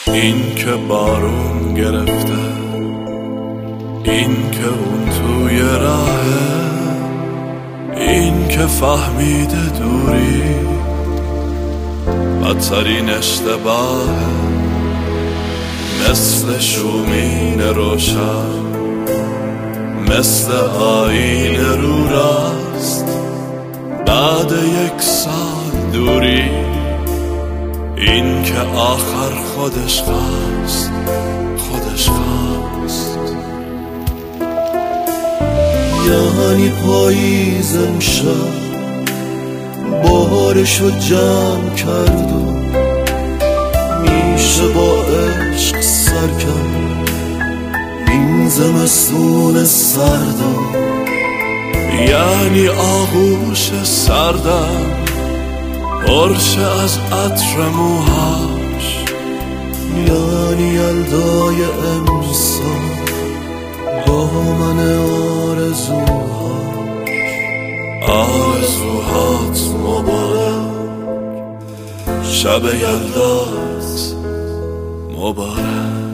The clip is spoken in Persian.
این که بارون گرفته، این که اون توی راهه، این که فهمیده دوری بدترین اشتباهه. مثل شومین روشن، مثل آیین رو راست، بعد یک سال دوری این که آخر خودش خواست، خودش خواست. یعنی پاییز امشب بارشو جمع کرد و میشه با عشق سرکن این زمستون سردم. یعنی آغوش سردم پرشه از عطر موهاش، یعنی یلدای امسال با من آرزوهات مبارک، شب یلدات مبارک.